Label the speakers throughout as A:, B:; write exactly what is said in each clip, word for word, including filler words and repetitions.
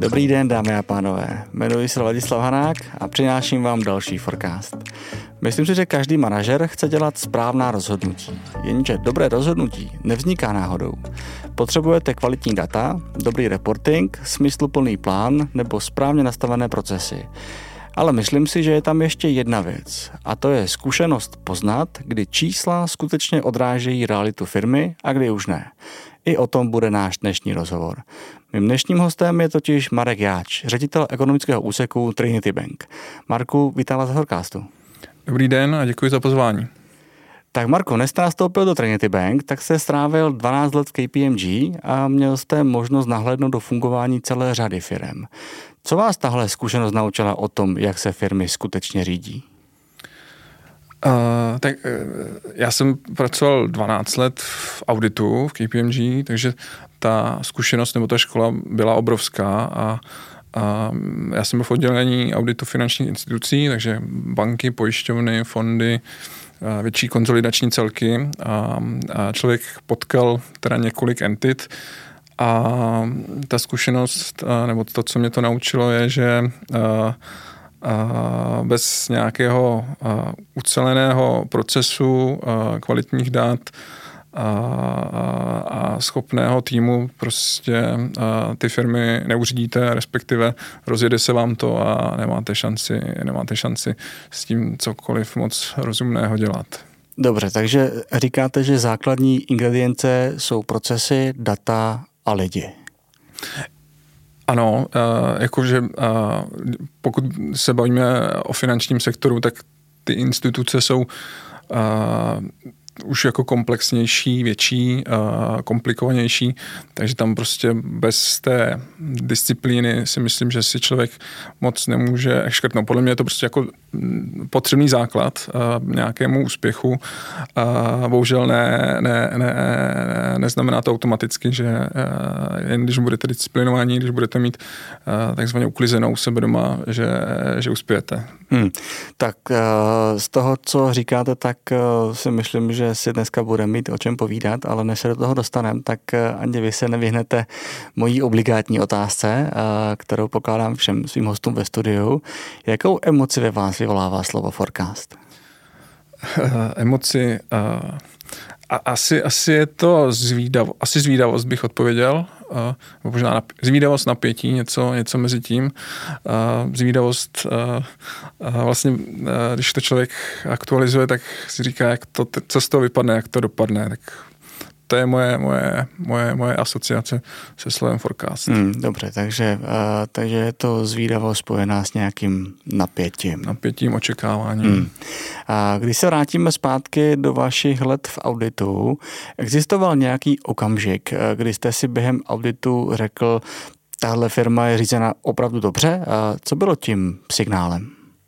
A: Dobrý den, dámy a pánové. Jmenuji se Ladislav Hanák a přináším vám další forecast. Myslím si, že každý manažer chce dělat správná rozhodnutí. Jenže dobré rozhodnutí nevzniká náhodou. Potřebujete kvalitní data, dobrý reporting, smysluplný plán nebo správně nastavené procesy. Ale myslím si, že je tam ještě jedna věc, a to je zkušenost poznat, kdy čísla skutečně odrážejí realitu firmy a kdy už ne. I o tom bude náš dnešní rozhovor. Mým dnešním hostem je totiž Marek Jáč, ředitel ekonomického úseku Trinity Bank. Marku, vítám vás v forecastu.
B: Dobrý den a děkuji za pozvání.
A: Tak Marko, než jste nastoupil do Trinity Bank, tak jste strávil dvanáct let v K P M G a měl jste možnost nahlédnout do fungování celé řady firem. Co vás tahle zkušenost naučila o tom, jak se firmy skutečně řídí?
B: Uh, tak uh, já jsem pracoval dvanáct let v auditu v K P M G, takže ta zkušenost nebo ta škola byla obrovská a, a já jsem byl v oddělení auditu finančních institucí, takže banky, pojišťovny, fondy, uh, větší konsolidační celky a, a člověk potkal teda několik entit a ta zkušenost, uh, nebo to, co mě to naučilo, je, že uh, Uh, bez nějakého uh, uceleného procesu, uh, kvalitních dat uh, a schopného týmu prostě uh, ty firmy neuřídíte, respektive rozjede se vám to a nemáte šanci, nemáte šanci s tím cokoliv moc rozumného dělat.
A: Dobře, takže říkáte, že základní ingredience jsou procesy, data a lidi.
B: Ano, jakože pokud se bavíme o finančním sektoru, tak ty instituce jsou už jako komplexnější, větší, komplikovanější, takže tam prostě bez té disciplíny si myslím, že si člověk moc nemůže škrtnout. Podle mě je to prostě jako potřebný základ nějakému úspěchu. Bohužel ne, ne, ne, neznamená to automaticky, že jen když budete disciplinovaní, když budete mít takzvaně uklizenou sebe doma, že, že uspějete.
A: Hmm. Tak z toho, co říkáte, tak si myslím, že si dneska budeme mít o čem povídat, ale než se do toho dostaneme, tak ani vy se nevyhnete mojí obligátní otázce, kterou pokládám všem svým hostům ve studiu. Jakou emoci ve vás vyvolává slovo forecast?
B: Emoci... Uh... A asi, asi je to zvídavost, asi zvídavost bych odpověděl, uh, možná nap, zvídavost, napětí, něco, něco mezi tím. Uh, zvídavost, uh, uh, vlastně, uh, když to člověk aktualizuje, tak si říká, jak to, co z toho vypadne, jak to dopadne, tak to je moje, moje, moje, moje asociace se slovem forecast.
A: Hmm, dobře, takže, uh, takže je to zvídavost spojená s nějakým napětím.
B: Napětím, očekáváním.
A: Hmm. A když se vrátíme zpátky do vašich let v auditu, existoval nějaký okamžik, kdy jste si během auditu řekl, tahle firma je řízena opravdu dobře? A co bylo tím signálem?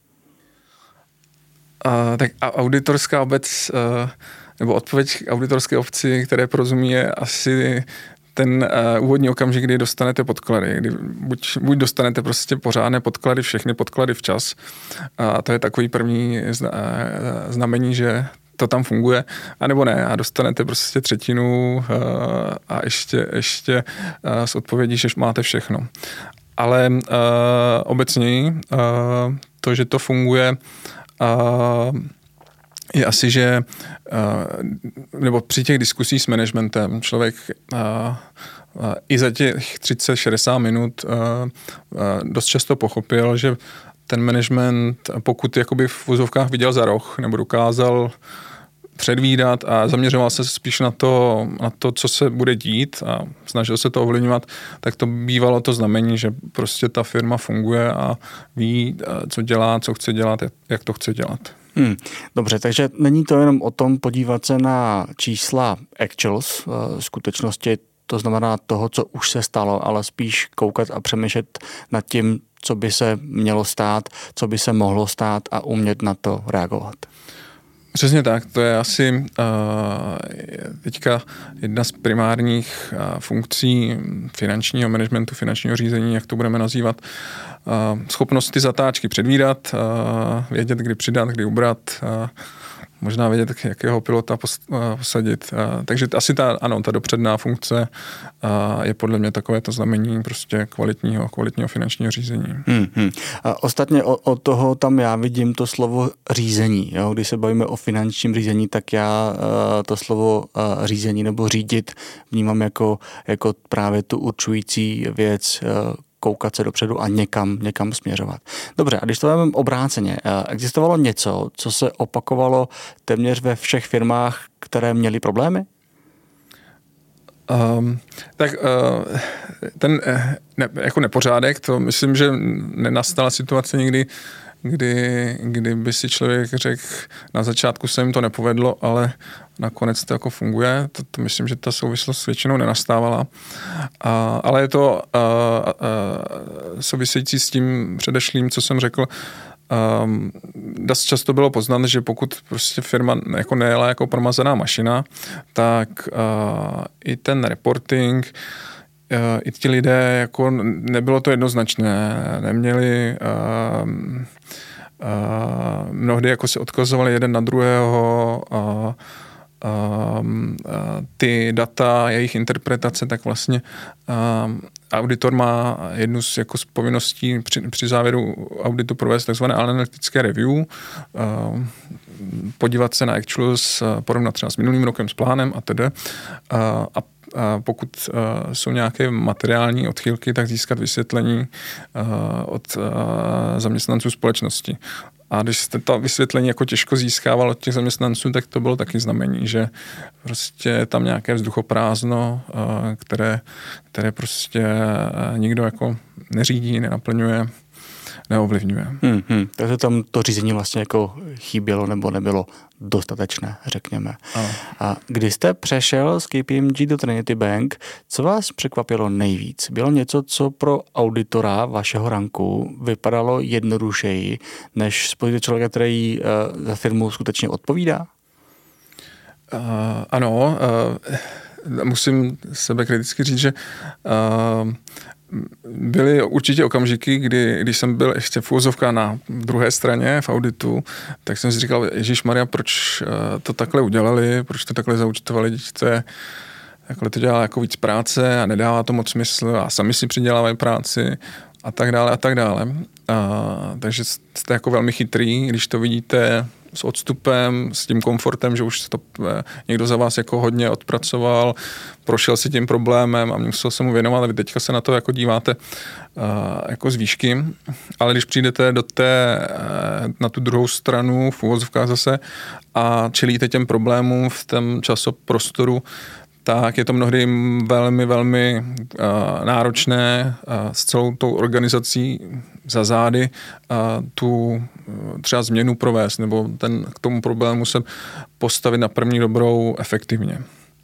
B: Uh, tak auditorská obec... Uh, nebo odpověď auditorské obci, které porozumí, je asi ten uh, úvodní okamžik, kdy dostanete podklady. Kdy buď, buď dostanete prostě pořádné podklady, všechny podklady včas. A to je takový první zna, uh, znamení, že to tam funguje, anebo ne. A dostanete prostě třetinu uh, a ještě, ještě uh, s odpovědí, že máte všechno. Ale uh, obecněji uh, to, že to funguje, uh, je asi, že uh, nebo při těch diskusích s managementem člověk uh, uh, i za těch třicet šedesát minut uh, uh, dost často pochopil, že ten management, pokud jakoby v vozovkách viděl za roh nebo dokázal předvídat a zaměřoval se spíš na to, na to, co se bude dít a snažil se to ovlivňovat, tak to bývalo to znamení, že prostě ta firma funguje a ví, co dělá, co chce dělat, jak to chce dělat.
A: Hmm, dobře, takže není to jenom o tom podívat se na čísla actuals, skutečnosti, to znamená toho, co už se stalo, ale spíš koukat a přemýšlet nad tím, co by se mělo stát, co by se mohlo stát a umět na to reagovat.
B: Přesně tak, to je asi uh, teďka jedna z primárních uh, funkcí finančního managementu, finančního řízení, jak to budeme nazývat. Uh, schopnost ty zatáčky předvídat, uh, vědět, kdy přidat, kdy ubrat, uh, možná vědět, jakého pilota posadit. Takže asi ta, ano, ta dopředná funkce je podle mě takové to znamení prostě kvalitního, kvalitního finančního řízení.
A: Hmm, hmm. A ostatně od toho tam já vidím to slovo řízení. Jo? Když se bavíme o finančním řízení, tak já to slovo řízení nebo řídit vnímám jako, jako právě tu určující věc, koukat se dopředu a někam, někam směřovat. Dobře, a když to máme obráceně, existovalo něco, co se opakovalo téměř ve všech firmách, které měly problémy?
B: Um, tak uh, ten ne, jako nepořádek, to myslím, že nenastala situace nikdy, kdy, kdy by si člověk řekl, na začátku se jim to nepovedlo, ale nakonec to jako funguje. To, to myslím, že ta souvislost většinou nenastávala. A, ale je to a, a, související s tím předešlým, co jsem řekl. Um, dost často bylo poznat, že pokud prostě firma jako nejela jako promazaná mašina, tak uh, i ten reporting, uh, i ti lidé, jako nebylo to jednoznačné, neměli uh, uh, mnohdy jako se odkazovali jeden na druhého uh, Um, uh, ty data, jejich interpretace, tak vlastně um, auditor má jednu z, jako z povinností při, při závěru auditu provést takzvané analytické review, um, podívat se na actuals, porovnat třeba s minulým rokem s plánem a tedy. Uh, a A pokud uh, jsou nějaké materiální odchylky, tak získat vysvětlení uh, od uh, zaměstnanců společnosti. A když jste to vysvětlení jako těžko získával od těch zaměstnanců, tak to bylo taky znamení, že prostě je tam nějaké vzduchoprázdno, uh, které, které prostě uh, nikdo jako neřídí, nenaplňuje, neovlivňuje.
A: Hmm, hmm. Takže tam to řízení vlastně jako chybělo nebo nebylo dostatečné, řekněme.
B: Ano.
A: A když jste přešel z K P M G do Trinity Bank, co vás překvapilo nejvíc? Bylo něco, co pro auditora vašeho ranku vypadalo jednodušeji, než z pozice člověka, který uh, za firmu skutečně odpovídá?
B: Uh, ano, uh, musím sebe kriticky říct, že uh, byly určitě okamžiky, kdy, když jsem byl ještě v úvozovkách na druhé straně v auditu, tak jsem si říkal, ježišmarja, proč to takhle udělali, proč to takhle zaúčtovali, když to je, takhle to dělá jako víc práce a nedává to moc smysl a sami si přidělávají práci a tak dále a tak dále. A, takže jste jako velmi chytrý, když to vidíte s odstupem, s tím komfortem, že už to někdo za vás jako hodně odpracoval, prošel si tím problémem a musel se mu věnovat a vy teďka se na to jako díváte uh, jako z výšky. Ale když přijdete do té, uh, na tu druhou stranu v uvozovkách zase a čelíte těm problémům v tom časoprostoru, tak je to mnohdy velmi, velmi uh, náročné uh, s celou tou organizací za zády uh, tu uh, třeba změnu provést nebo ten, k tomu problému se postavit na první dobrou efektivně.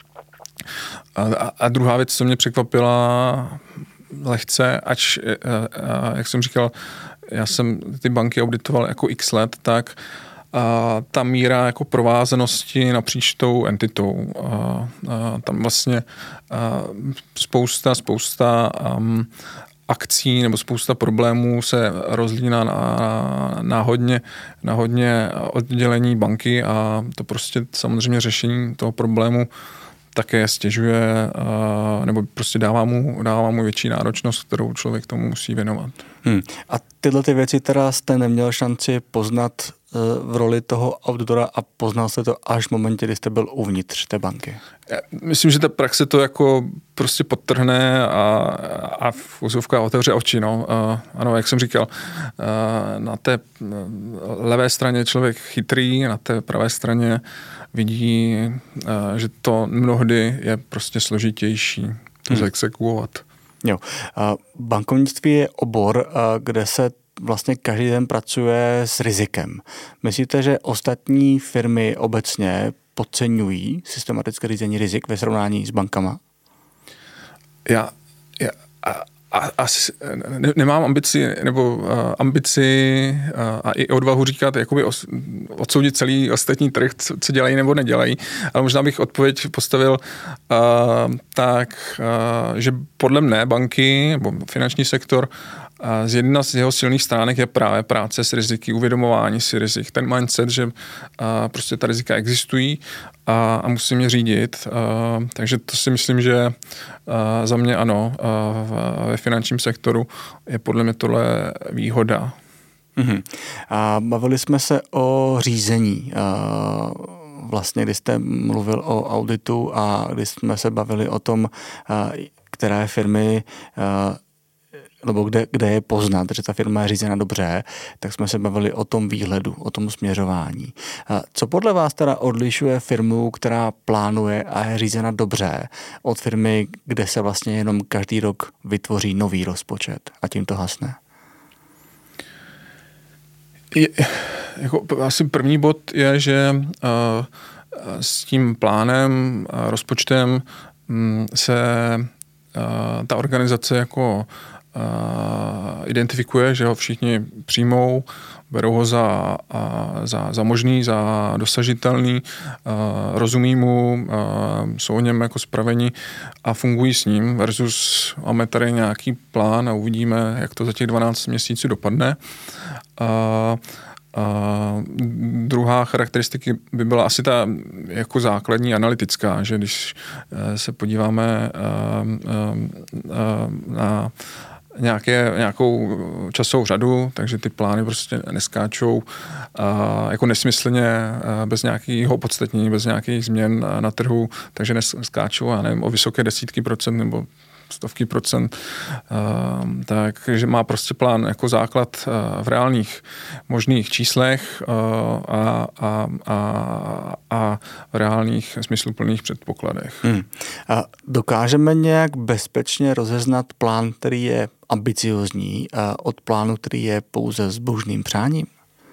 B: A, a, a druhá věc, co mě překvapila lehce, ač, uh, uh, jak jsem říkal, já jsem ty banky auditoval jako x let, tak a ta míra jako provázanosti napříč tou entitou. A, a tam vlastně a spousta, spousta um, akcí nebo spousta problémů se rozlíná na, na, hodně, na hodně oddělení banky a to prostě samozřejmě řešení toho problému také stěžuje nebo prostě dává mu, dává mu větší náročnost, kterou člověk tomu musí věnovat.
A: Hmm. A tyhle ty věci teda jste neměl šanci poznat v roli toho auditora a poznal jste to až v momentě, kdy jste byl uvnitř té banky?
B: Myslím, že ta praxe to jako prostě podtrhne a, a v úzovkách otevře oči. No. A, ano, jak jsem říkal, na té levé straně člověk chytrý, na té pravé straně vidí, že to mnohdy je prostě složitější to hmm. zexekuovat.
A: Jo. Bankovnictví je obor, kde se vlastně každý den pracuje s rizikem. Myslíte, že ostatní firmy obecně podceňují systematické řízení rizik ve srovnání s bankama? Já,
B: já a, a, asi ne, nemám ambici, nebo uh, ambici uh, a i odvahu říkat, jakoby os, odsoudit celý ostatní trh, co, co dělají nebo nedělají, ale možná bych odpověď postavil uh, tak, uh, že podle mne banky nebo finanční sektor z jedna z jeho silných stránek je právě práce s riziky, uvědomování si rizik, ten mindset, že prostě ta rizika existují a, a musím je řídit. Takže to si myslím, že za mě ano, ve finančním sektoru je podle mě tohle výhoda.
A: Mm-hmm. A bavili jsme se o řízení. Vlastně, když jste mluvil o auditu a když jsme se bavili o tom, které firmy nebo kde, kde je poznat, že ta firma je řízena dobře, tak jsme se bavili o tom výhledu, o tom směřování. Co podle vás teda odlišuje firmu, která plánuje a je řízena dobře, od firmy, kde se vlastně jenom každý rok vytvoří nový rozpočet a tím to hasne?
B: Je, jako asi první bod je, že uh, s tím plánem, uh, rozpočtem um, se uh, ta organizace jako uh, identifikuje, že ho všichni přijmou, berou ho za, uh, za, za možný, za dosažitelný, uh, rozumí mu, uh, jsou o něm jako spraveni a fungují s ním versus máme tady nějaký plán a uvidíme, jak to za těch dvanáct měsíců dopadne. Uh, Uh, druhá charakteristika by byla asi ta jako základní analytická, že když uh, se podíváme uh, uh, uh, na nějaké, nějakou časovou řadu, takže ty plány prostě neskáčou uh, jako nesmyslně, uh, bez nějakého podstatnění, bez nějakých změn na trhu, takže neskáčou, já nevím, o vysoké desítky procent nebo stovky procent, uh, takže má prostě plán jako základ uh, v reálných možných číslech uh, a, a, a, a v reálných smysluplných předpokladech.
A: Hmm. A dokážeme nějak bezpečně rozeznat plán, který je ambiciozní, od plánu, který je pouze zbožným přáním?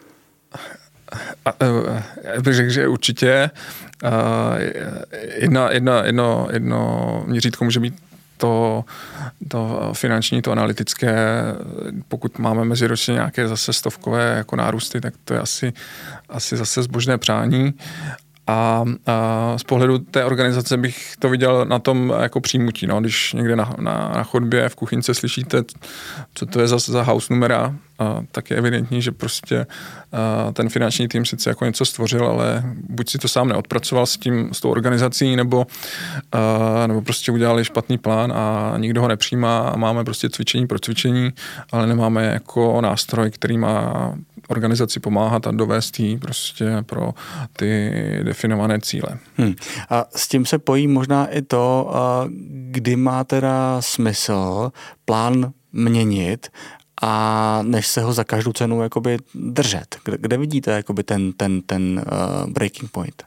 B: Já bych řekl, že určitě uh, jedna, jedna, jedno, jedno měřítko může být To, to finanční, to analytické, pokud máme meziročně nějaké zase stovkové jako nárůsty, tak to je asi, asi zase zbožné přání. A, a z pohledu té organizace bych to viděl na tom jako příjmutí. No. Když někde na, na, na chodbě v kuchyňce slyšíte, co to je za, za house numera, a, tak je evidentní, že prostě a, ten finanční tým sice jako něco stvořil, ale buď si to sám neodpracoval s tím, s tou organizací, nebo, a, nebo prostě udělali špatný plán a nikdo ho nepřijímá a máme prostě cvičení pro cvičení, ale nemáme jako nástroj, který má organizaci pomáhat a dovést jí prostě pro ty definované cíle.
A: Hmm. A s tím se pojí možná i to, kdy má teda smysl plán měnit a než se ho za každou cenu jakoby držet. Kde, kde vidíte jakoby ten, ten, ten uh, breaking point?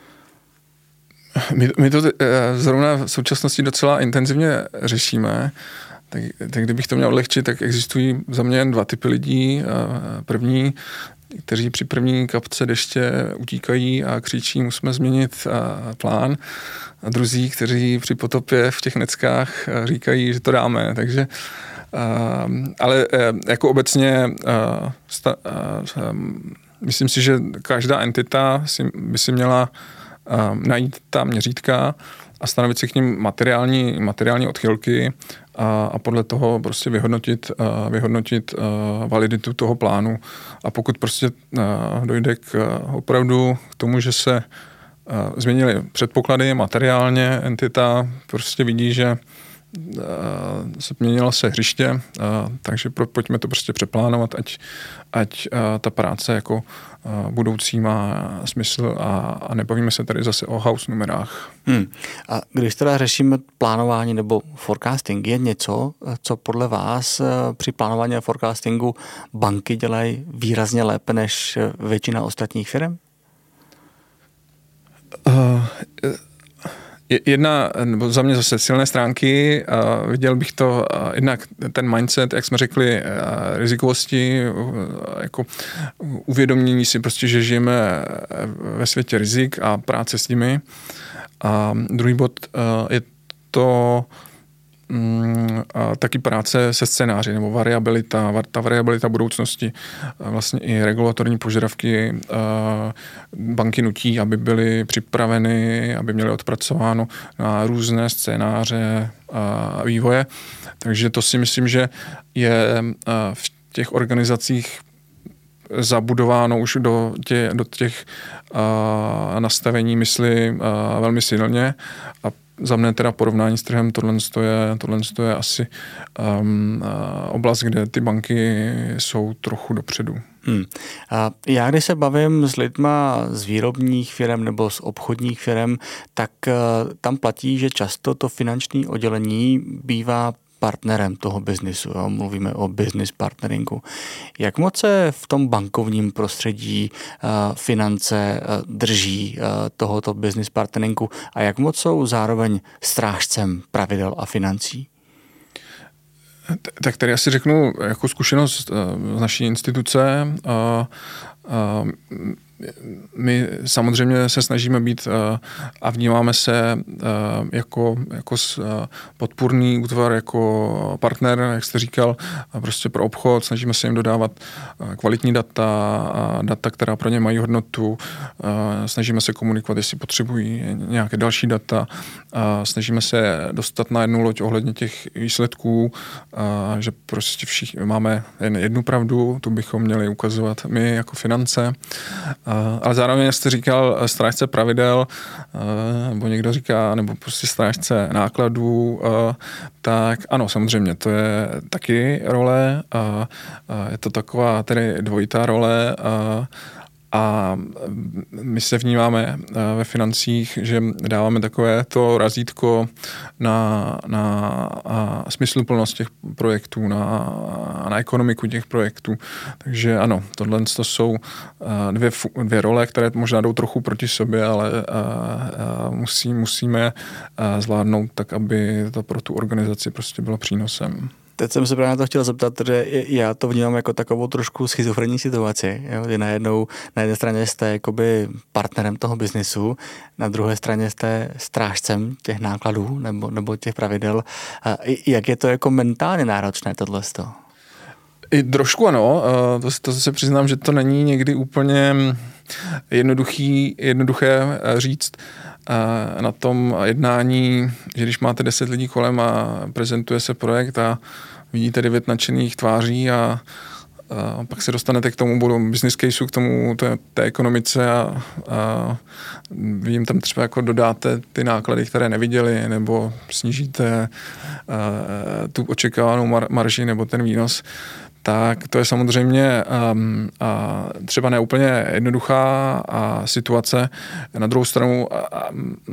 B: My, my to zrovna v současnosti docela intenzivně řešíme. Tak, tak kdybych to měl odlehčit, tak existují za mě jen dva typy lidí. První, kteří při první kapce deště utíkají a křičí, musíme změnit plán. A druzí, kteří při potopě v těch neckách říkají, že to dáme. Takže, ale jako obecně myslím si, že každá entita by si měla najít ta měřítka a stanovit si k nim materiální, materiální odchylky a, a podle toho prostě vyhodnotit, uh, vyhodnotit uh, validitu toho plánu. A pokud prostě uh, dojde k uh, opravdu k tomu, že se uh, změnily předpoklady materiálně, entita prostě vidí, že uh, se měnilo se hřiště, uh, takže pro, pojďme to prostě přeplánovat, ať, ať uh, ta práce jako budoucí má smysl a, a nebavíme se tady zase o house numerách.
A: Hmm. A když teda řešíme plánování nebo forecasting, je něco, co podle vás při plánování a forecastingu banky dělají výrazně lépe než většina ostatních firm?
B: Uh, Jedna, nebo za mě zase silné stránky, uh, viděl bych to uh, jednak ten mindset, jak jsme řekli, uh, rizikovosti, uh, jako uvědomění si prostě, že žijeme ve světě rizik a práce s nimi. A druhý bod uh, je to mm, a taky práce se scénáři nebo variabilita, ta variabilita budoucnosti, vlastně i regulatorní požadavky banky nutí, aby byly připraveny, aby měly odpracováno na různé scénáře a vývoje. Takže to si myslím, že je v těch organizacích zabudováno už do těch, do těch uh, nastavení mysli uh, velmi silně a za mne teda porovnání s trhem tohle je, tohle je asi um, uh, oblast, kde ty banky jsou trochu dopředu.
A: Hmm. A já když se bavím s lidma z výrobních firem nebo z obchodních firem, tak uh, tam platí, že často to finanční oddělení bývá partnerem toho biznisu. Jo? Mluvíme o business partneringu. Jak moc se v tom bankovním prostředí uh, finance uh, drží uh, tohoto business partneringu a jak moc jsou zároveň strážcem pravidel a financí?
B: Tak tady asi řeknu jako zkušenost z naší instituce. A, a, my samozřejmě se snažíme být a vnímáme se jako, jako podpůrný útvar, jako partner, jak jste říkal, prostě pro obchod. Snažíme se jim dodávat kvalitní data, data, která pro ně mají hodnotu. Snažíme se komunikovat, jestli potřebují nějaké další data. Snažíme se dostat na jednu loď ohledně těch výsledků, že prostě všichni máme jen jednu pravdu, tu bychom měli ukazovat my jako finance. Ale zároveň, jak jste říkal, strážce pravidel, nebo někdo říká, nebo prostě strážce nákladů, tak ano, samozřejmě, to je taky role, je to taková tedy dvojitá role, a my se vnímáme ve financích, že dáváme takové to razítko na, na smysluplnost těch projektů, na, na ekonomiku těch projektů. Takže ano, tohle to jsou dvě, dvě role, které možná jdou trochu proti sobě, ale musí, musíme zvládnout tak, aby to pro tu organizaci prostě bylo přínosem.
A: Teď jsem se právě na to chtěl zeptat, že já to vnímám jako takovou trošku schizofrenní situaci, jo? Že najednou na jedné straně jste jakoby partnerem toho biznisu, na druhé straně jste strážcem těch nákladů nebo, nebo těch pravidel. A jak je to jako mentálně náročné tohleto?
B: I trošku ano, to, to se přiznám, že to není někdy úplně jednoduchý, jednoduché říct na tom jednání, že když máte deset lidí kolem a prezentuje se projekt a vidíte devět nadšených tváří a, a pak se dostanete k tomu business caseu, k tomu té, té ekonomice a, a vím tam třeba jako dodáte ty náklady, které neviděli, nebo snížíte a, tu očekávanou mar, marži nebo ten výnos, tak to je samozřejmě um, a třeba neúplně jednoduchá a situace. Na druhou stranu a, a,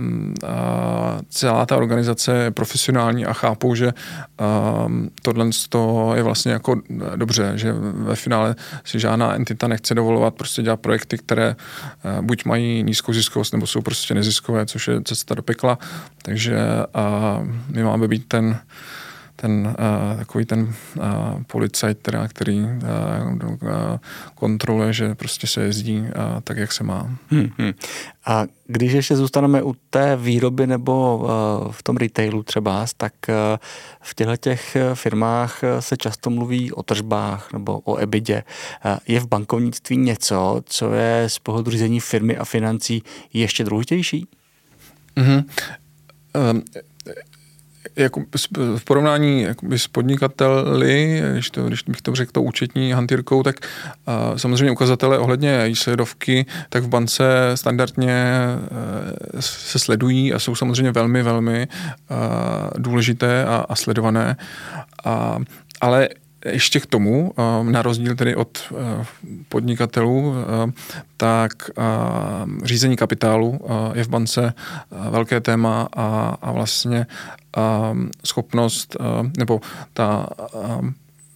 B: a celá ta organizace je profesionální a chápou, že um, tohle je vlastně jako dobře, že ve finále si žádná entita nechce dovolovat prostě dělat projekty, které uh, buď mají nízkou ziskovost, nebo jsou prostě neziskové, což je cesta do pekla. Takže uh, my máme být ten ten uh, takový ten uh, policajt, teda, který uh, uh, kontroluje, že prostě se jezdí uh, tak, jak se má.
A: Hmm, hmm. A když ještě zůstaneme u té výroby nebo uh, v tom retailu třeba, tak uh, v těchto těch firmách se často mluví o tržbách nebo o ebidě. Uh, je v bankovnictví něco, co je z pohledu řízení firmy a financí ještě důležitější?
B: Mm-hmm. Um, Jako v porovnání s podnikateli, když, to, když bych to řekl tou účetní hantýrkou, tak uh, samozřejmě ukazatele ohledně výsledovky, tak v bance standardně uh, se sledují a jsou samozřejmě velmi, velmi uh, důležité a, a sledované. Uh, ale ještě k tomu, na rozdíl tedy od podnikatelů, tak řízení kapitálu je v bance velké téma a, a vlastně schopnost nebo ta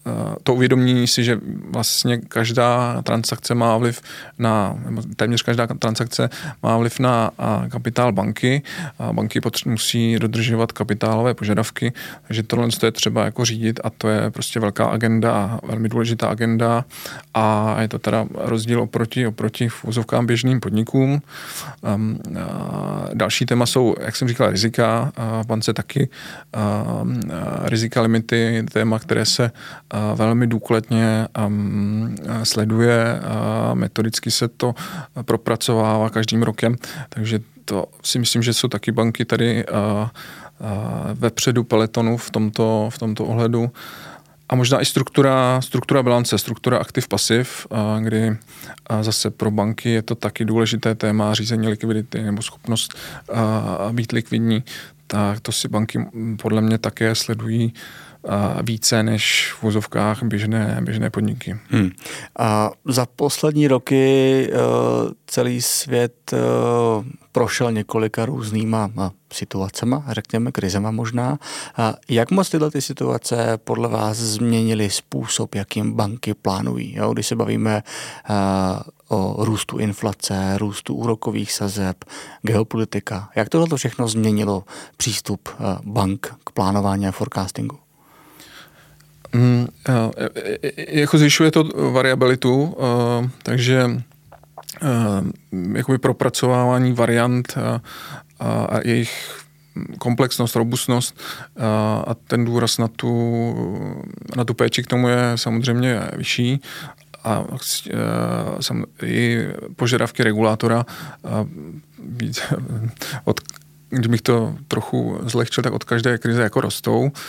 B: to uvědomění si, že vlastně každá transakce má vliv na, téměř každá transakce má vliv na kapitál banky a banky musí dodržovat kapitálové požadavky, takže tohle je třeba jako řídit a to je prostě velká agenda, velmi důležitá agenda a je to teda rozdíl oproti, oproti v úzovkám běžným podnikům. Um, další téma jsou, jak jsem říkal, rizika. V bance taky um, rizika limity, téma, které se uh, velmi důkladně um, sleduje. Uh, metodicky se to propracovává každým rokem, takže to si myslím, že jsou taky banky tady uh, uh, vepředu peletonu v tomto, v tomto ohledu. A možná i struktura, struktura bilance, struktura aktiv pasiv, kdy zase pro banky je to taky důležité téma řízení likvidity nebo schopnost být likvidní, tak to si banky podle mě také sledují více než v vozovkách běžné, běžné podniky. Hmm.
A: A za poslední roky celý svět prošel několika různýma situacema, řekněme krizema možná. Jak moc tyhle ty situace podle vás změnily způsob, jakým banky plánují? Jo? Když se bavíme o růstu inflace, růstu úrokových sazeb, geopolitika. Jak tohle všechno změnilo přístup bank k plánování a forecastingu?
B: Mm, jako zvyšuje to variabilitu, takže jakoby propracovávání variant a jejich komplexnost, robustnost a ten důraz na tu, na tu péči k tomu je samozřejmě vyšší a i požadavky regulátora být od kdybych to trochu zlehčil, tak od každé krize jako rostou. Uh,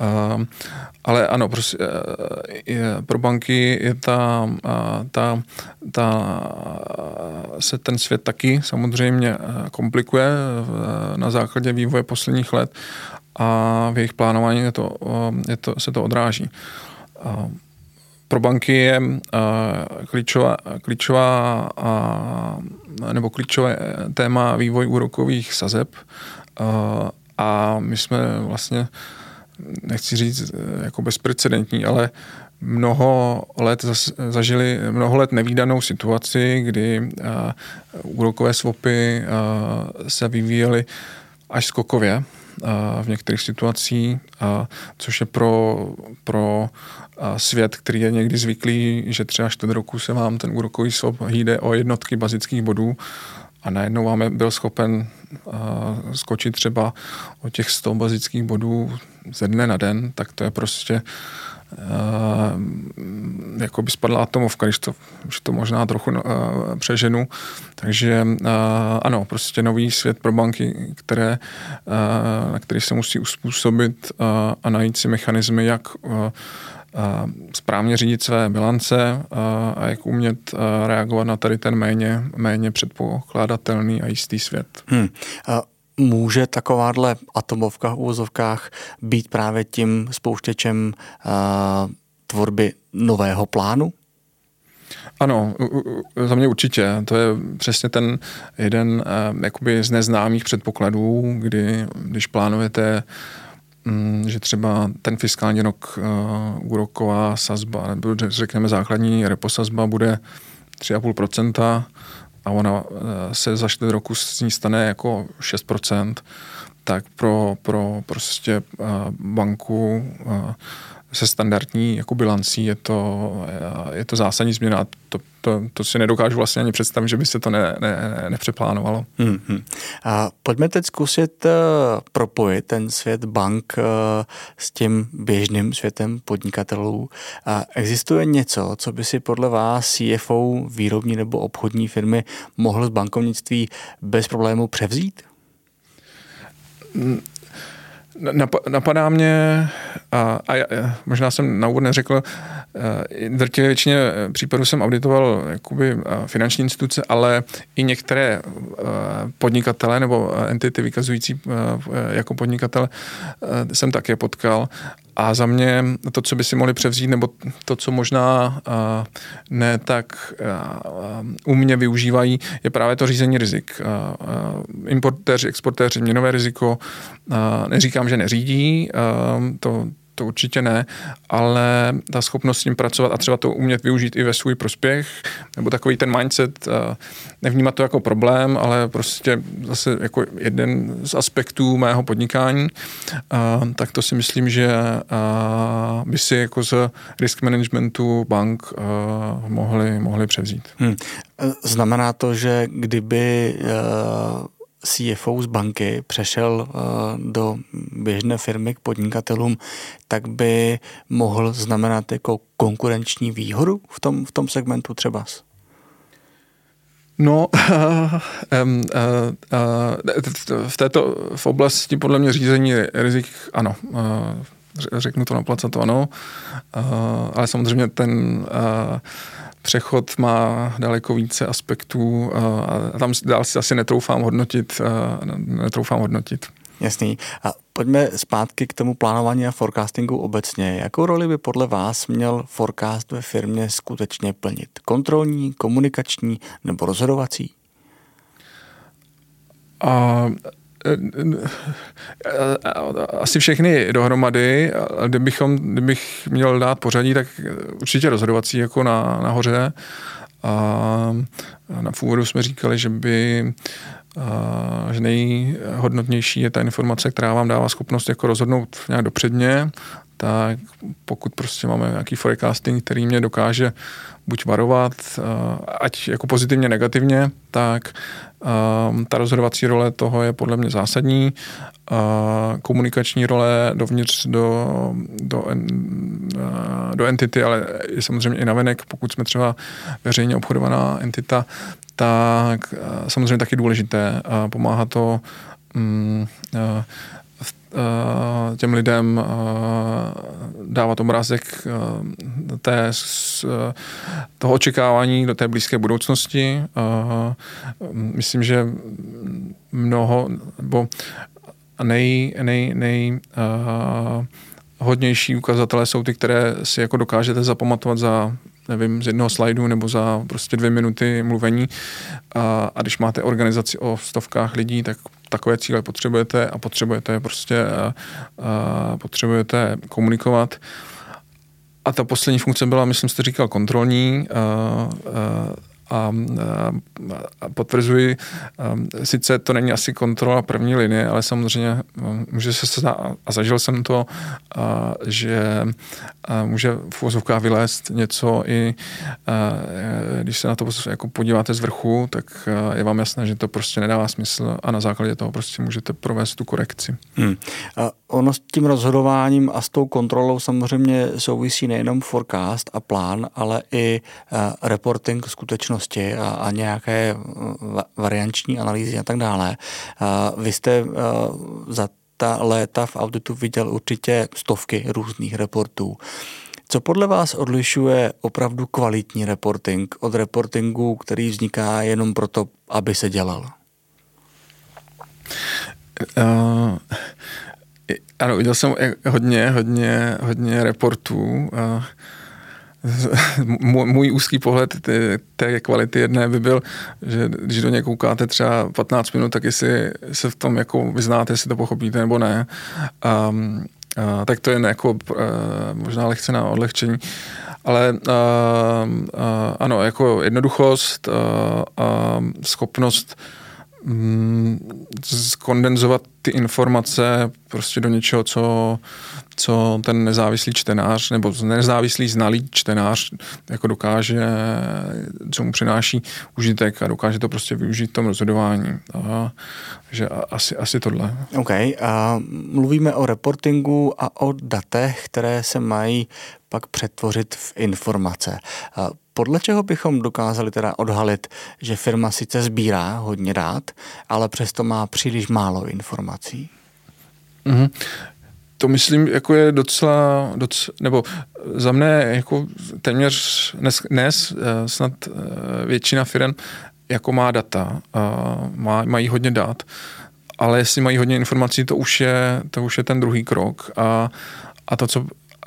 B: ale ano, prostě, je, pro banky je ta, uh, ta, ta, se ten svět taky samozřejmě komplikuje uh, na základě vývoje posledních let a v jejich plánování je to, uh, je to, se to odráží. Uh, Pro banky je uh, klíčová, klíčová uh, nebo klíčové téma vývoj úrokových sazeb uh, a my jsme vlastně, nechci říct jako bezprecedentní, ale mnoho let zas, zažili mnoho let nevídanou situaci, kdy uh, úrokové swapy uh, se vyvíjely až skokově v některých situacích, což je pro, pro svět, který je někdy zvyklý, že třeba čtvrt roku se vám ten úrokový swap hýde o jednotky bazických bodů a najednou vám byl schopen skočit třeba o těch sto bazických bodů ze dne na den, tak to je prostě Uh, jako by spadla atomovka, když to, když to možná trochu uh, přeženu. Takže uh, ano, prostě nový svět pro banky, které, uh, na který se musí uspůsobit uh, a najít si mechanismy, jak uh, uh, správně řídit své bilance uh, a jak umět uh, reagovat na tady ten méně, méně předpokládatelný a jistý svět. Hmm.
A: Uh. Může takováhle atomovka v uvozovkách být právě tím spouštěčem uh, tvorby nového plánu?
B: Ano, za mě určitě. To je přesně ten jeden uh, jakoby z neznámých předpokladů, kdy když plánujete, um, že třeba ten fiskální rok uh, úroková sazba, nebo řekněme základní repo sazba bude tři celá pět procenta, a ona se za čtyři roku z ní stane jako šest procent, tak pro, pro prostě banku se standardní jako bilancí je to, je to zásadní změna. To, to, to si nedokážu vlastně ani představit, že by se to ne, ne, nepřeplánovalo.
A: Hmm. A pojďme teď zkusit uh, propojit ten svět bank uh, s tím běžným světem podnikatelů. Uh, existuje něco, co by si podle vás C F O výrobní nebo obchodní firmy mohl z bankovnictví bez problému převzít?
B: Hmm. Napadá mě, a, a možná jsem na úvod neřekl, drtivě většině případů jsem auditoval jakoby finanční instituce, ale i některé podnikatele nebo entity vykazující jako podnikatele jsem také potkal. A za mě to, co by si mohli převzít, nebo to, co možná ne tak umně využívají, je právě to řízení rizik. Importéři, exportéři, měnové riziko, neříkám, že neřídí, to to určitě ne, ale ta schopnost s tím pracovat a třeba to umět využít i ve svůj prospěch, nebo takový ten mindset, nevnímat to jako problém, ale prostě zase jako jeden z aspektů mého podnikání, tak to si myslím, že by si jako z risk managementu bank mohli, mohli převzít.
A: Hmm. Znamená to, že kdyby C F O z banky přešel do běžné firmy k podnikatelům, tak by mohl znamenat jako konkurenční výhodu v tom, v tom segmentu třeba?
B: No, um, uh, uh, v této v oblasti podle mě řízení rizik ano. Uh, řeknu to na placato, ano. Uh, ale samozřejmě ten uh, přechod má daleko více aspektů a tam dál si asi netroufám hodnotit. Netroufám hodnotit.
A: Jasný. A pojďme zpátky k tomu plánování a forecastingu obecně. Jakou roli by podle vás měl forecast ve firmě skutečně plnit? Kontrolní, komunikační nebo rozhodovací?
B: A asi všechny dohromady, kdybychom, kdybych měl dát pořadí, tak určitě rozhodovací jako na, nahoře. A na úvodu jsme říkali, že by a, že nejhodnotnější je ta informace, která vám dává schopnost jako rozhodnout nějak dopředně, tak pokud prostě máme nějaký forecasting, který mě dokáže buď varovat, ať jako pozitivně, negativně, tak ta rozhodovací role toho je podle mě zásadní. Komunikační role dovnitř do, do, do entity, ale je samozřejmě i navenek, pokud jsme třeba veřejně obchodovaná entita, tak samozřejmě taky důležité. Pomáhá to mm, těm lidem dávat obrázek té, toho očekávání do té blízké budoucnosti. Myslím, že mnoho, nebo nej, nej, nej hodnější ukazatele jsou ty, které si jako dokážete zapamatovat za nevím, z jednoho slajdu nebo za prostě dvě minuty mluvení. A, a když máte organizaci o stovkách lidí, tak takové cíle potřebujete a potřebujete prostě a, a potřebujete komunikovat. A ta poslední funkce byla, myslím, jste říkal, kontrolní. A, a, A, a potvrzuji, sice to není asi kontrola první linie, ale samozřejmě může se stát, a zažil jsem to, že může v uvozovkách vylézt něco i, když se na to jako podíváte z vrchu, tak je vám jasné, že to prostě nedává smysl a na základě toho prostě můžete provést tu korekci. Hmm.
A: A ono s tím rozhodováním a s tou kontrolou samozřejmě souvisí nejenom forecast a plán, ale i reporting skutečnosti A, a nějaké varianční analýzy a tak dále. Vy jste za ta léta v auditu viděl určitě stovky různých reportů. Co podle vás odlišuje opravdu kvalitní reporting od reportingu, který vzniká jenom proto, aby se dělal?
B: Uh, ano, viděl jsem hodně, hodně, hodně reportů. Uh, Můj úzký pohled té kvality jedné by byl, že když do něj koukáte třeba patnáct minut, tak jestli se v tom jako vyznáte, jestli to pochopíte nebo ne. A, a, tak to je jako a, možná lehce na odlehčení. Ale a, a, ano, jako jednoduchost a, a schopnost skondenzovat ty informace prostě do něčeho, co, co ten nezávislý čtenář nebo nezávislý znalý čtenář jako dokáže, co mu přináší užitek a dokáže to prostě využít v tom rozhodování. Aha, takže asi, asi tohle.
A: OK. A mluvíme o reportingu a o datech, které se mají pak přetvořit v informace. A podle čeho bychom dokázali teda odhalit, že firma sice sbírá hodně dat, ale přesto má příliš málo informací?
B: Mm-hmm. To myslím, jako je docela, docela nebo za mne jako téměř dnes, dnes snad většina firm jako má data, má, mají hodně dat, ale jestli mají hodně informací, to už je, to už je ten druhý krok a, a to, co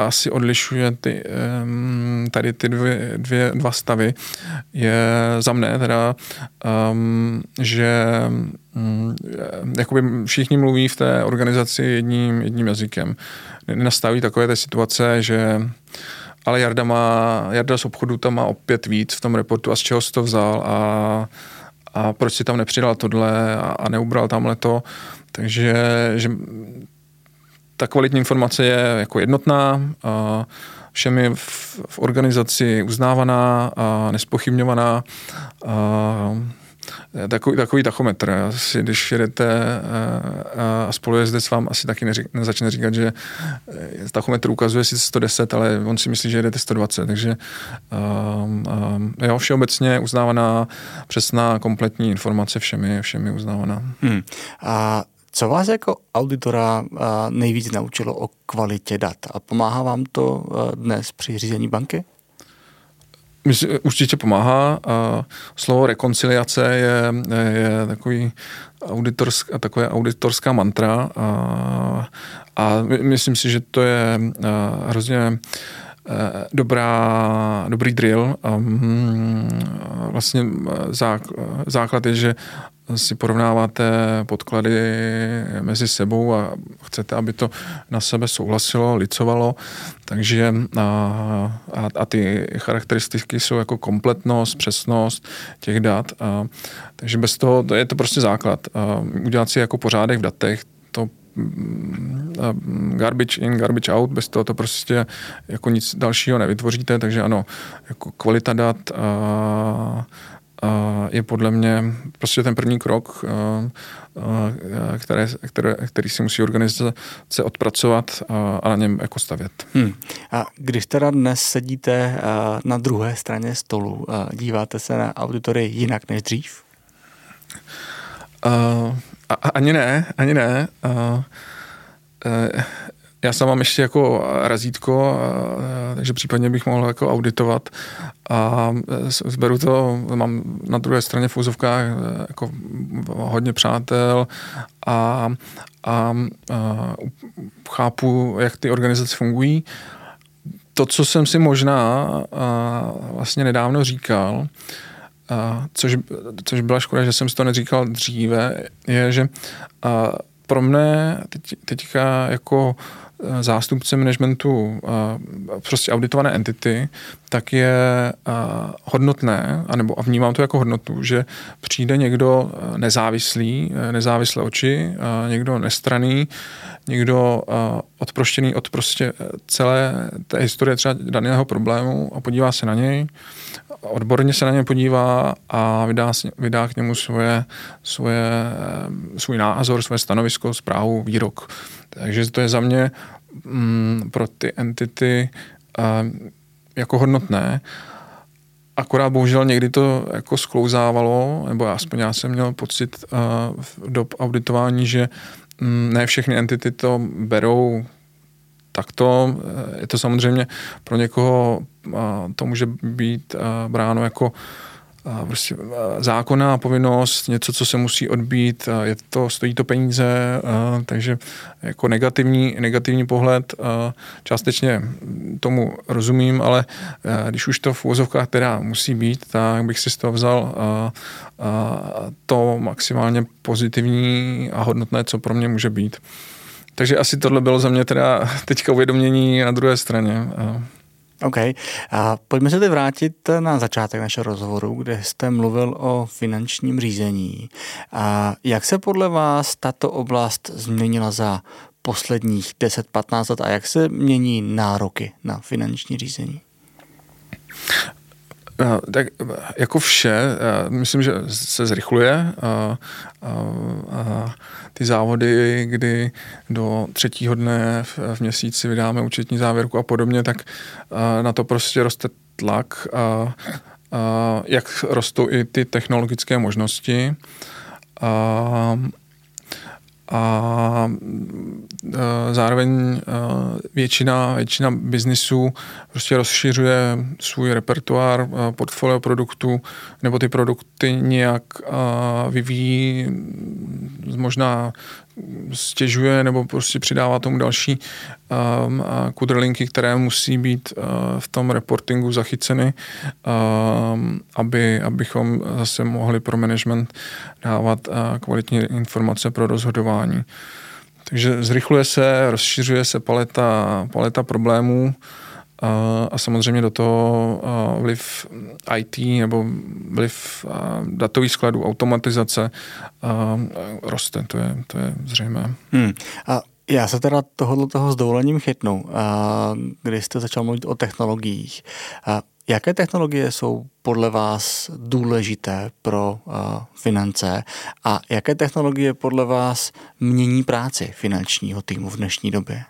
B: asi odlišuje ty, tady ty dvě, dvě, dva stavy, je za mne teda, um, že um, jakoby všichni mluví v té organizaci jedním, jedním jazykem. Nenastaví takové té situace, že ale Jarda, má, Jarda z obchodu tam má opět víc v tom reportu a z čeho jsi to vzal a, a proč si tam nepřidal tohle a, a neubral tamhle to. Takže že ta kvalitní informace je jako jednotná, a všemi v, v organizaci uznávaná a nespochybňovaná. A takový, takový tachometr. Asi, když jedete a spolujezdec vám asi taky neřík, nezačne říkat, že tachometr ukazuje si sto deset, ale on si myslí, že jedete sto dvacet. Takže um, um, jo, všeobecně uznávaná, přesná, kompletní informace všemi, všemi uznávaná. Hmm.
A: A co vás jako auditora nejvíc naučilo o kvalitě dat? A pomáhá vám to dnes při řízení banky?
B: Určitě pomáhá. Slovo rekonciliace je, je takový auditorská, taková auditorská mantra a, a myslím si, že to je hrozně dobrá, dobrý drill. Vlastně základ je, že si porovnáváte podklady mezi sebou a chcete, aby to na sebe souhlasilo, licovalo, takže a, a, a ty charakteristiky jsou jako kompletnost, přesnost těch dat. A, takže bez toho, to je to prostě základ. A udělat si jako pořádek v datech, to garbage in, garbage out, bez toho to prostě jako nic dalšího nevytvoříte, takže ano, jako kvalita dat a, a je podle mě prostě ten první krok, které, které, který si musí organizace odpracovat a, a na něm jako stavět. Hmm.
A: A když teda dnes sedíte na druhé straně stolu, díváte se na auditory jinak než dřív?
B: Uh, a, ani ne, ani ne. Uh, uh, já sám mám ještě jako razítko, uh, takže případně bych mohl jako auditovat a zberu to, mám na druhé straně v úzovkách jako hodně přátel a, a, a chápu, jak ty organizace fungují. To, co jsem si možná uh, vlastně nedávno říkal, Uh, což, což byla škoda, že jsem si to neříkal dříve, je, že uh, pro mne teď, teďka jako zástupce managementu uh, prostě auditované entity, tak je uh, hodnotné, anebo a vnímám to jako hodnotu, že přijde někdo nezávislý, nezávislé oči, uh, někdo nestranný, někdo uh, odproštěný od prostě celé té historie třeba daného problému a podívá se na něj, odborně se na něj podívá a vydá, vydá k němu svoje, svoje, svůj názor, svoje stanovisko, zprávu, výrok. Takže to je za mě mm, pro ty entity uh, jako hodnotné. Akorát bohužel někdy to jako sklouzávalo, nebo aspoň já jsem měl pocit uh, v dob auditování, že mm, ne všechny entity to berou takto. Je to samozřejmě pro někoho, to může být bráno jako prostě zákonná povinnost, něco, co se musí odbít, je to, stojí to peníze, takže jako negativní, negativní pohled, částečně tomu rozumím, ale když už to v uvozovkách teda musí být, tak bych si z toho vzal to maximálně pozitivní a hodnotné, co pro mě může být. Takže asi tohle bylo za mě teda teďka uvědomění na druhé straně.
A: OK. A pojďme se teď vrátit na začátek našeho rozhovoru, kde jste mluvil o finančním řízení. A jak se podle vás tato oblast změnila za posledních deset patnáct let a jak se mění nároky na finanční řízení?
B: Tak jako vše, myslím, že se zrychluje a, a, a ty závody, kdy do třetího dne v, v měsíci vydáme účetní závěrku a podobně, tak na to prostě roste tlak, a, a jak rostou i ty technologické možnosti. A, a zároveň většina, většina biznisů prostě rozšiřuje svůj repertoár, portfolio produktů, nebo ty produkty nějak vyvíjí, možná stěžuje nebo prostě přidává tomu další um, kudrlinky, které musí být uh, v tom reportingu zachyceny, um, aby, abychom zase mohli pro management dávat uh, kvalitní informace pro rozhodování. Takže zrychluje se, rozšiřuje se paleta, paleta problémů uh, a samozřejmě do toho uh, vliv í té nebo vliv uh, datových skladů, automatizace uh, roste, to je, to je zřejmé.
A: Hmm. A já se teda tohoto toho s dovolením chytnu, uh, když jste začal mluvit o technologiích. Uh, jaké technologie jsou podle vás důležité pro uh, finance a jaké technologie podle vás mění práci finančního týmu v dnešní době?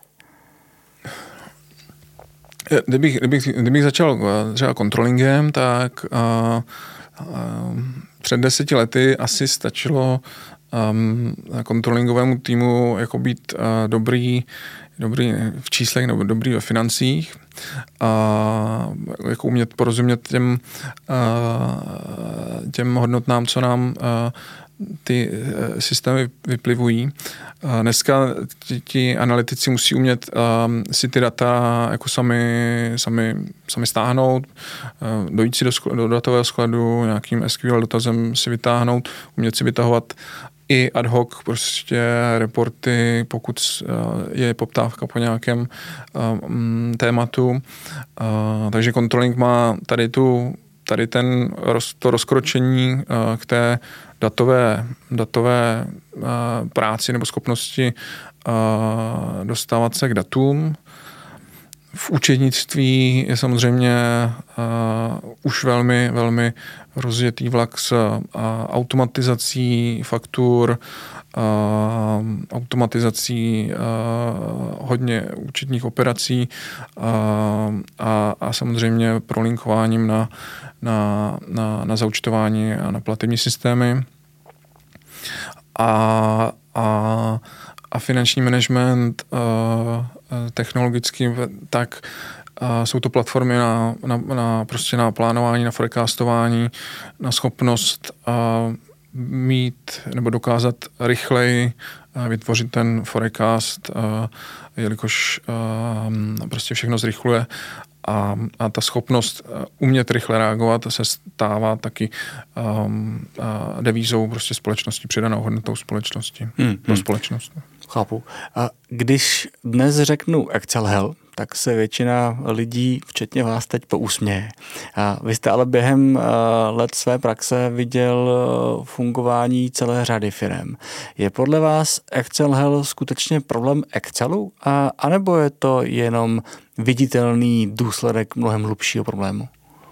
B: Kdybych, kdybych, kdybych začal třeba controllingem, tak uh, uh, před deseti lety asi stačilo um, controllingovému týmu jako být uh, dobrý, dobrý v číslech nebo dobrý ve financích a uh, jako umět porozumět těm, uh, těm hodnotám, co nám uh, ty systémy vyplivují. Dneska ti, ti analytici musí umět um, si ty data jako sami, sami, sami stáhnout, uh, dojít si do, skl- do datového skladu, nějakým S Q L dotazem si vytáhnout, umět si vytahovat i ad hoc prostě reporty, pokud uh, je poptávka po nějakém um, tématu. Uh, takže controlling má tady tu tady ten, to rozkročení uh, k té datové, datové uh, práci nebo schopnosti uh, dostávat se k datům. V účetnictví je samozřejmě uh, už velmi, velmi rozjetý vlak s uh, automatizací faktur, uh, automatizací uh, hodně účetních operací uh, a, a samozřejmě prolinkováním na, na, na, na zaúčtování a na platební systémy. A, a, a finanční management uh, technologický, tak uh, jsou to platformy na, na, na, prostě na plánování, na forecastování, na schopnost uh, mít nebo dokázat rychleji uh, vytvořit ten forecast, uh, jelikož uh, prostě všechno zrychluje a, a ta schopnost uh, umět rychle reagovat se stává taky um, uh, devízou prostě společnosti, přidanou hodnotou společnosti hmm, pro hmm. společnost.
A: Chápu. A když dnes řeknu Excel hell, tak se většina lidí, včetně vás, teď pousměje. A vy jste ale během let své praxe viděl fungování celé řady firem. Je podle vás Excel hell skutečně problém Excelu? A, anebo je to jenom viditelný důsledek mnohem hlubšího problému?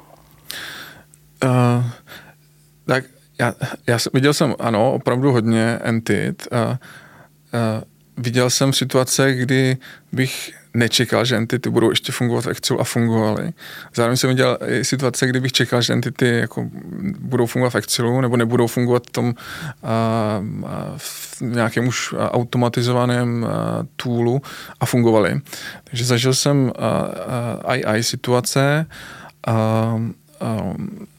B: Uh, tak já, já viděl jsem, ano, opravdu hodně entit. Uh, uh, viděl jsem situace, kdy bych nečekal, že entity budou ještě fungovat v Excelu a fungovaly. Zároveň jsem viděl i situace, kdy bych čekal, že entity jako budou fungovat v Excelu nebo nebudou fungovat v tom uh, v nějakém už automatizovaném uh, toolu a fungovaly. Takže zažil jsem uh, uh, I I situace uh, uh,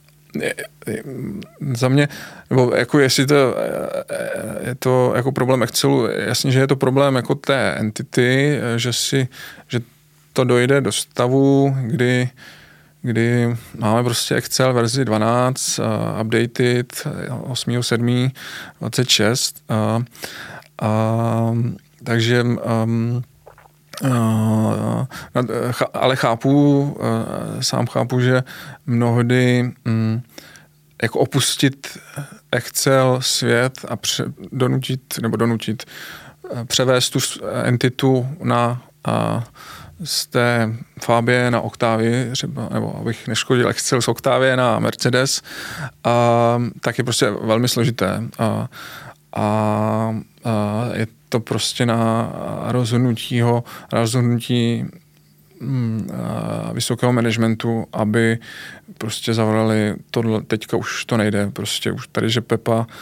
B: za mě, nebo jako jestli to je to jako problém Excelu, jasně, že je to problém jako té entity, že si, že to dojde do stavu, kdy, kdy máme prostě Excel verzi dvanáct, uh, updated osmého sedmého dvacet šest, uh, uh, takže um, Uh, ale chápu, uh, sám chápu, že mnohdy um, jako opustit Excel svět a pře- donutit, nebo donutit, uh, převést tu entitu na uh, z té Fabie na Octavii, třeba, nebo abych neškodil Excel z Octavie na Mercedes, uh, tak je prostě velmi složité. Uh, a uh, je to prostě na rozhodnutího, rozhodnutí mm, vysokého managementu, aby prostě zavolali tohle, teďka už to nejde, prostě už tady, že Pepa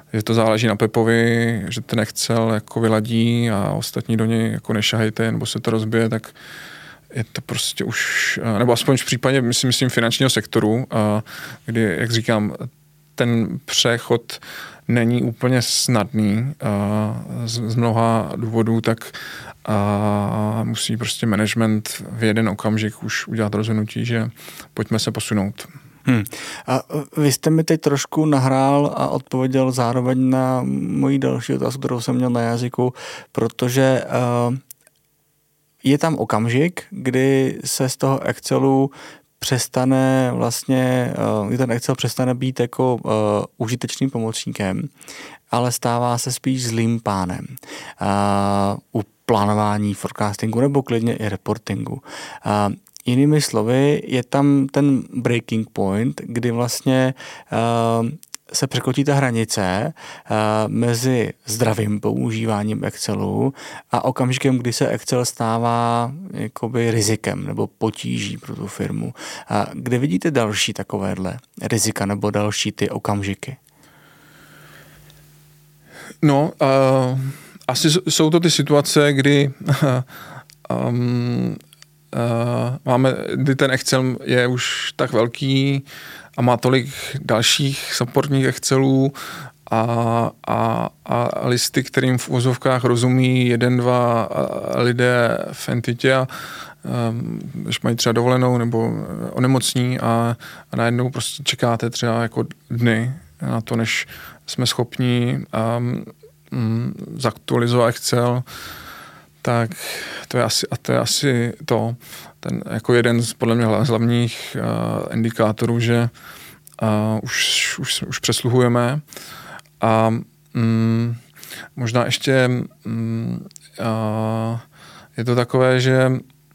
B: že to záleží na Pepovi, že ten Excel jako vyladí a ostatní do něj jako nešahejte, nebo se to rozbije, tak je to prostě už, nebo aspoň v případě, myslím, myslím finančního sektoru, kdy, jak říkám, ten přechod není úplně snadný z, z mnoha důvodů, tak a musí prostě management v jeden okamžik už udělat rozhodnutí, že pojďme se posunout.
A: Hmm. A vy jste mi teď trošku nahrál a odpověděl zároveň na moji další otázku, kterou jsem měl na jazyku, protože uh, je tam okamžik, kdy se z toho Excelu přestane vlastně, uh, kdy ten Excel přestane být jako uh, užitečným pomocníkem, ale stává se spíš zlým pánem uh, u plánování, forecastingu nebo klidně i reportingu. Uh, Jinými slovy, je tam ten breaking point, kdy vlastně uh, se překročí ta hranice uh, mezi zdravým používáním Excelu a okamžikem, kdy se Excel stává jakoby rizikem nebo potíží pro tu firmu. Uh, kde vidíte další takovéhle rizika nebo další ty okamžiky?
B: No, uh, asi jsou to ty situace, kdy um, Uh, máme, kdy ten Excel je už tak velký a má tolik dalších supportních Excelů a, a, a listy, kterým v uvozovkách rozumí jeden, dva lidé v entitě a um, když mají třeba dovolenou nebo onemocní a, a najednou prostě čekáte třeba jako dny na to, než jsme schopni um, um, zaktualizovat Excel, tak to je asi, a to je asi to, ten jako jeden z podle mě hlavních uh, indikátorů, že uh, už, už, už přesluhujeme a um, možná ještě um, uh, je to takové, že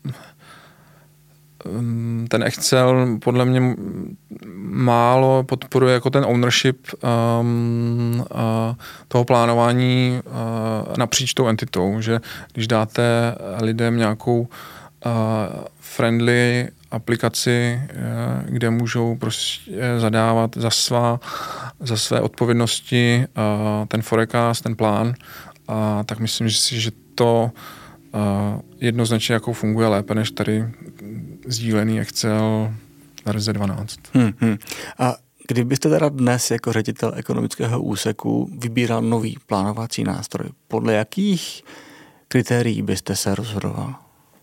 B: um, ten Excel podle mě málo podporuje jako ten ownership um, uh, toho plánování uh, napříč tou entitou, že když dáte lidem nějakou uh, friendly aplikaci, uh, kde můžou prostě zadávat za, svá, za své odpovědnosti uh, ten forecast, ten plán, uh, tak myslím, že si, že to uh, jednoznačně jako funguje lépe než tady sdílený Excel verze dvanáct.
A: Hmm, hmm. A kdybyste teda dnes jako ředitel ekonomického úseku vybíral nový plánovací nástroj, podle jakých kritérií byste se rozhodoval?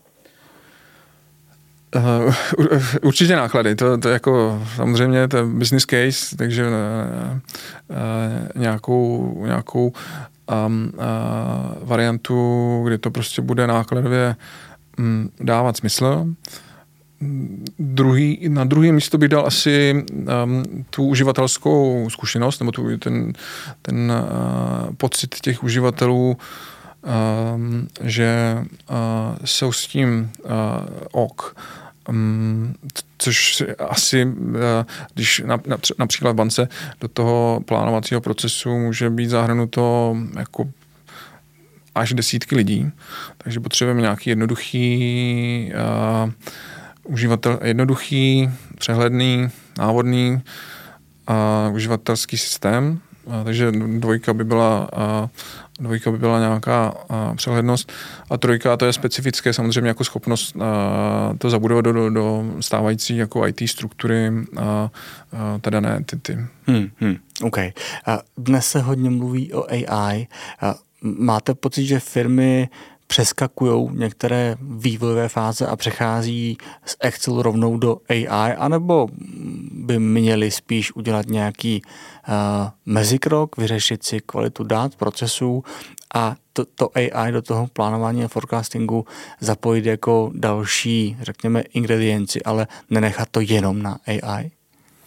B: Uh, určitě náklady, to, to jako samozřejmě to je business case, takže uh, uh, nějakou, nějakou um, uh, variantu, kdy to prostě bude nákladově um, dávat smysl. Druhý, na druhé místo bych dal asi um, tu uživatelskou zkušenost, nebo tu, ten, ten uh, pocit těch uživatelů, um, že uh, jsou s tím uh, ok. Um, což asi, uh, když na, například v bance do toho plánovacího procesu může být zahrnuto jako až desítky lidí, takže potřebujeme nějaký jednoduchý uh, uživatel, jednoduchý, přehledný, návodný a uživatelský systém, a takže dvojka by byla a, dvojka by byla nějaká a, přehlednost a trojka, to je specifické samozřejmě jako schopnost a, to zabudovat do, do, do stávající jako í té struktury a, a té dané entity.
A: Hmm, hmm, OK. A dnes se hodně mluví o á í. A máte pocit, že firmy přeskakují některé vývojové fáze a přechází z Excel rovnou do á í, anebo by měli spíš udělat nějaký uh, mezikrok, vyřešit si kvalitu dat, procesů a to, to á í do toho plánování a forecastingu zapojit jako další, řekněme, ingredienci, ale nenechat to jenom na á í?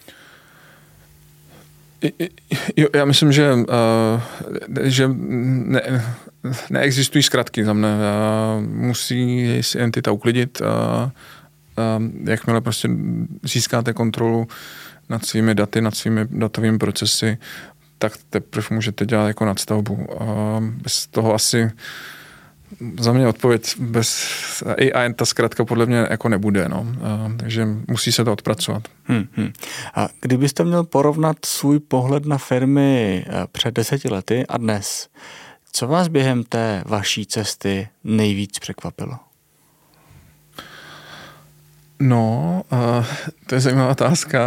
B: Jo, já myslím, že, uh, že ne, neexistují zkratky za mne. Uh, musí si entita uklidit. Uh, uh, jakmile prostě získáte kontrolu nad svými daty, nad svými datovými procesy, tak teprve můžete dělat jako nadstavbu. Uh, bez toho asi Za mě odpověď bez A I, ta zkrátka podle mě jako nebude, no. Takže musí se to odpracovat.
A: Hmm, hmm. A kdybyste měl porovnat svůj pohled na firmy před deseti lety a dnes, co vás během té vaší cesty nejvíc překvapilo?
B: No, uh, to je zajímavá otázka.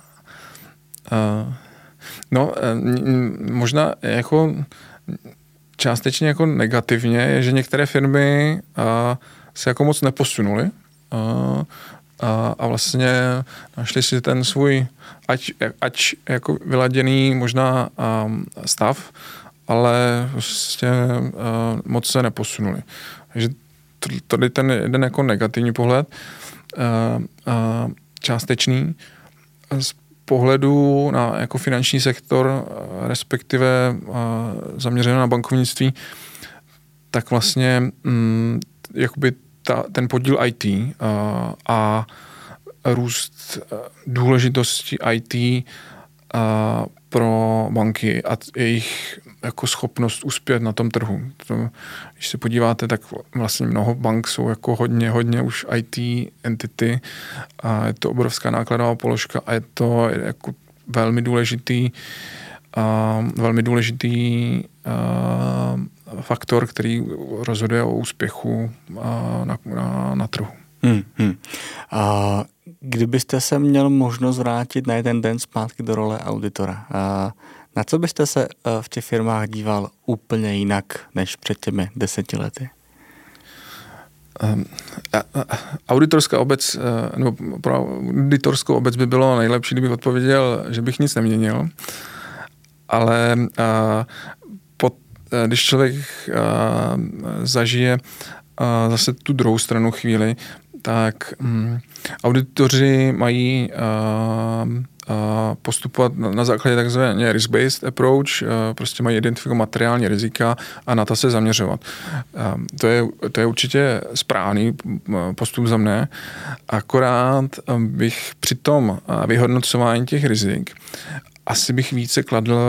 B: Uh, no, uh, možná jako částečně jako negativně je, že některé firmy uh, se jako moc neposunuly uh, a, a vlastně našli si ten svůj, ať, ať jako vyladěný možná um, stav, ale prostě uh, moc se neposunuli. Takže tady ten jeden jako negativní pohled, uh, uh, částečný, z pohledu na jako finanční sektor, respektive uh, zaměřené na bankovnictví, tak vlastně um, jakoby ta, ten podíl í té uh, a růst uh, důležitosti í té uh, pro banky a jejich jako schopnost uspět na tom trhu. To, když se podíváte, tak vlastně mnoho bank jsou jako hodně, hodně už í té entity a je to obrovská nákladová položka a je to jako velmi důležitý a velmi důležitý a, faktor, který rozhoduje o úspěchu a, na, na, na trhu.
A: Hmm, hmm. A kdybyste se měl možnost vrátit na jeden den zpátky do role auditora, a na co byste se v těch firmách díval úplně jinak než před těmi deseti lety?
B: Um, auditorská obec, nebo pro auditorskou obec by bylo nejlepší, kdybych odpověděl, že bych nic neměnil, ale uh, pod, když člověk uh, zažije uh, zase tu druhou stranu chvíli, tak um, auditoři mají uh, postupovat na základě takzvané risk-based approach, prostě mají identifikovat materiální rizika a na to se zaměřovat. To je, to je určitě správný postup za mne, akorát bych při tom vyhodnocování těch rizik asi bych více kladl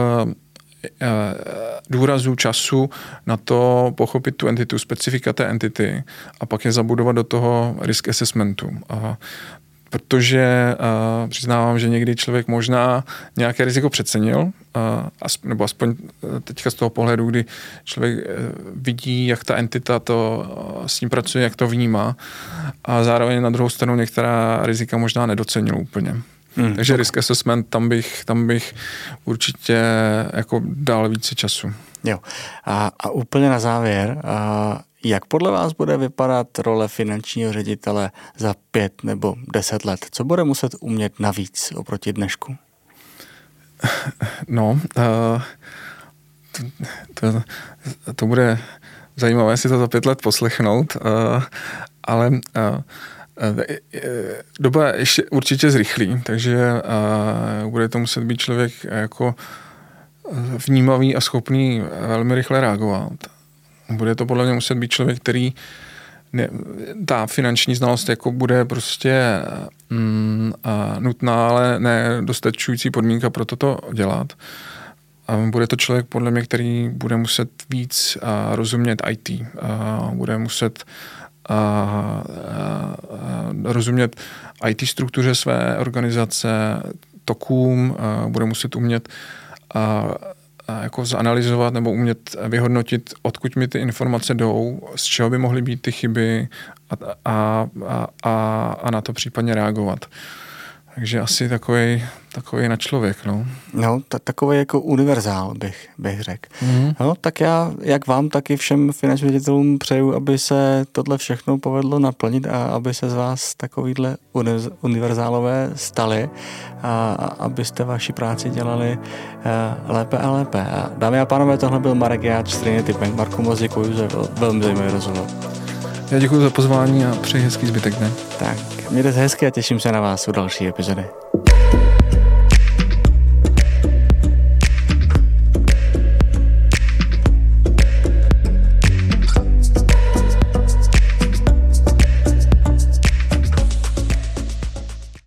B: důrazu času na to pochopit tu entitu, specifika té entity a pak je zabudovat do toho risk assessmentu. Protože uh, přiznávám, že někdy člověk možná nějaké riziko přecenil, uh, asp, nebo aspoň teďka z toho pohledu, kdy člověk uh, vidí, jak ta entita to uh, s ním pracuje, jak to vnímá a zároveň na druhou stranu některá rizika možná nedocenil úplně. Hmm, Takže okay. Risk assessment, tam bych, tam bych určitě jako dal více času.
A: Jo. A, a úplně na závěr, a jak podle vás bude vypadat role finančního ředitele za pět nebo deset let? Co bude muset umět navíc oproti dnešku?
B: No, uh, to, to, to bude zajímavé si to za pět let poslechnout, uh, ale uh, doba ještě určitě zrychlí, takže uh, bude to muset být člověk jako vnímavý a schopný velmi rychle reagovat. Bude to podle mě muset být člověk, který ne, ta finanční znalost jako bude prostě mm, nutná, ale ne dostačující podmínka pro toto dělat. A bude to člověk podle mě, který bude muset víc a, rozumět í té. A, bude muset a, a, a, rozumět í té struktuře své organizace, tokům, a, bude muset umět a, a jako zanalyzovat nebo umět vyhodnotit, odkud mi ty informace jdou, z čeho by mohly být ty chyby a, a, a, a na to případně reagovat. Takže asi takový, takový na člověk, no.
A: No, t- takový jako univerzál bych, bych řekl.
B: Mm-hmm.
A: No, tak já, jak vám, tak i všem finančním ředitelům přeju, aby se tohle všechno povedlo naplnit a aby se z vás takovýhle univerz- univerzálové stali a, a abyste vaši práci dělali a, lépe a lépe. A dámy a pánové, tohle byl Marek Jáč z Trinity Bank. Marku, moc děkuji za velmi zajímavý rozhovor.
B: Já děkuji za pozvání a přeji hezký zbytek dne.
A: Tak, mějte se hezky a těším se na vás u další epizody.